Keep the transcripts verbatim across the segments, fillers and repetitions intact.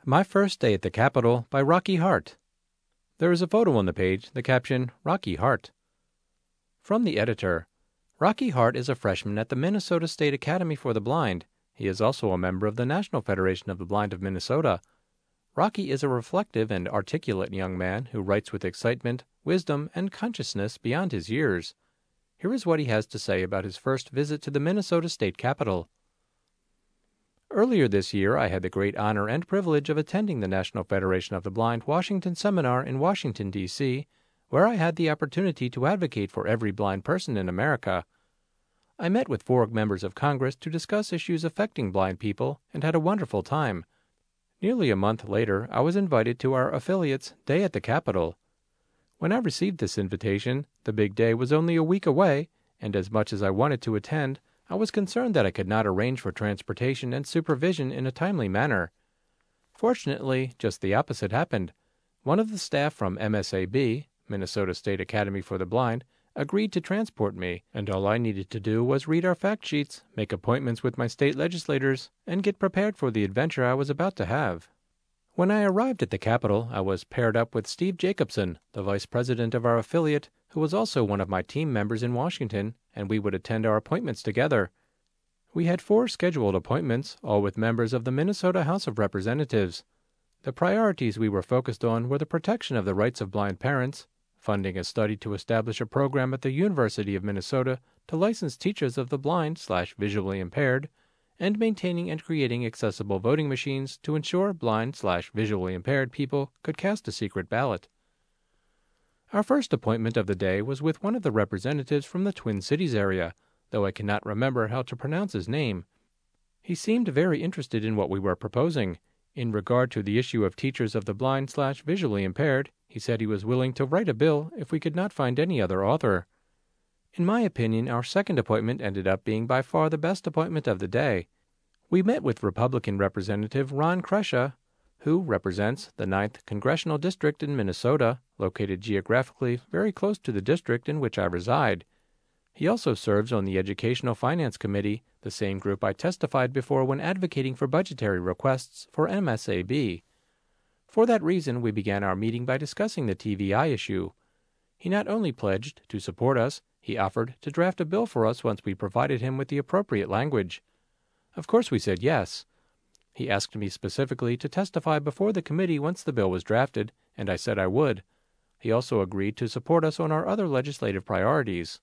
My First Day at the Capitol by Rocky Hart. There is a photo on the page, the caption, Rocky Hart. From the editor, Rocky Hart is a freshman at the Minnesota State Academy for the Blind. He is also a member of the National Federation of the Blind of Minnesota. Rocky is a reflective and articulate young man who writes with excitement, wisdom, and consciousness beyond his years. Here is what he has to say about his first visit to the Minnesota State Capitol. Earlier this year, I had the great honor and privilege of attending the National Federation of the Blind Washington Seminar in Washington, D C, where I had the opportunity to advocate for every blind person in America. I met with four members of Congress to discuss issues affecting blind people and had a wonderful time. Nearly a month later, I was invited to our affiliate's Day at the Capitol. When I received this invitation, the big day was only a week away, and as much as I wanted to attend, I was concerned that I could not arrange for transportation and supervision in a timely manner. Fortunately, just the opposite happened. One of the staff from M S A B, Minnesota State Academy for the Blind, agreed to transport me, and all I needed to do was read our fact sheets, make appointments with my state legislators, and get prepared for the adventure I was about to have. When I arrived at the Capitol, I was paired up with Steve Jacobson, the vice president of our affiliate, who was also one of my team members in Washington, and we would attend our appointments together. We had four scheduled appointments, all with members of the Minnesota House of Representatives. The priorities we were focused on were the protection of the rights of blind parents, funding a study to establish a program at the University of Minnesota to license teachers of the blind slash visually impaired, and maintaining and creating accessible voting machines to ensure blind slash visually impaired people could cast a secret ballot. Our first appointment of the day was with one of the representatives from the Twin Cities area, though I cannot remember how to pronounce his name. He seemed very interested in what we were proposing. In regard to the issue of teachers of the blind slash visually impaired, he said he was willing to write a bill if we could not find any other author. In my opinion, our second appointment ended up being by far the best appointment of the day. We met with Republican Representative Ron Kresha, who represents the ninth Congressional District in Minnesota, located geographically very close to the district in which I reside. He also serves on the Educational Finance Committee, the same group I testified before when advocating for budgetary requests for M S A B. For that reason, we began our meeting by discussing the T V I issue. He not only pledged to support us, he offered to draft a bill for us once we provided him with the appropriate language. Of course we said yes. He asked me specifically to testify before the committee once the bill was drafted, and I said I would. He also agreed to support us on our other legislative priorities.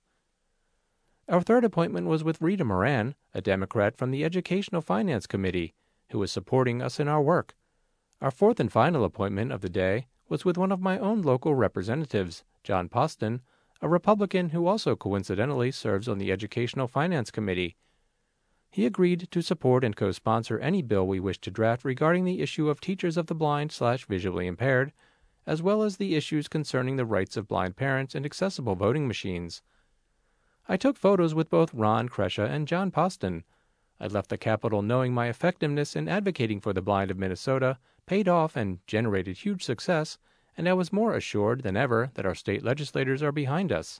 Our third appointment was with Rita Moran, a Democrat from the Educational Finance Committee, who was supporting us in our work. Our fourth and final appointment of the day was with one of my own local representatives, John Poston, a Republican who also coincidentally serves on the Educational Finance Committee. He agreed to support and co-sponsor any bill we wished to draft regarding the issue of teachers of the blind slash visually impaired, as well as the issues concerning the rights of blind parents and accessible voting machines. I took photos with both Ron Kresha and John Poston. I left the Capitol knowing my effectiveness in advocating for the blind of Minnesota paid off and generated huge success, and I was more assured than ever that our state legislators are behind us.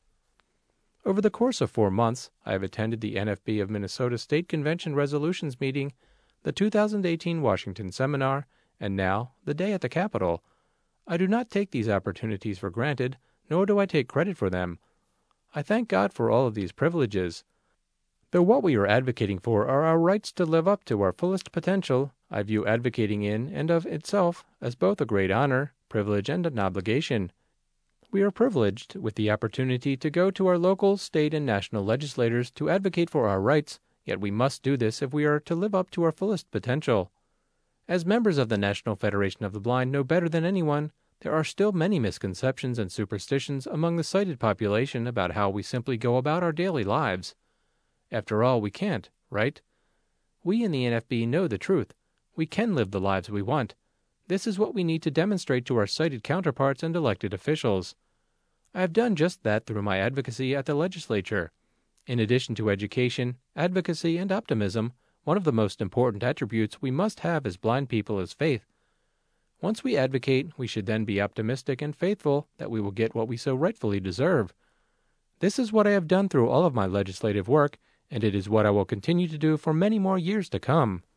Over the course of four months, I have attended the N F B of Minnesota State Convention Resolutions meeting, the two thousand eighteen Washington Seminar, and now the Day at the Capitol. I do not take these opportunities for granted, nor do I take credit for them. I thank God for all of these privileges. Though what we are advocating for are our rights to live up to our fullest potential, I view advocating in and of itself as both a great honor, privilege, and an obligation. We are privileged with the opportunity to go to our local, state, and national legislators to advocate for our rights, yet we must do this if we are to live up to our fullest potential. As members of the National Federation of the Blind know better than anyone, there are still many misconceptions and superstitions among the sighted population about how we simply go about our daily lives. After all, we can't, right? We in the N F B know the truth. We can live the lives we want. This is what we need to demonstrate to our sighted counterparts and elected officials. I have done just that through my advocacy at the legislature. In addition to education, advocacy, and optimism, one of the most important attributes we must have as blind people is faith. Once we advocate, we should then be optimistic and faithful that we will get what we so rightfully deserve. This is what I have done through all of my legislative work, and it is what I will continue to do for many more years to come.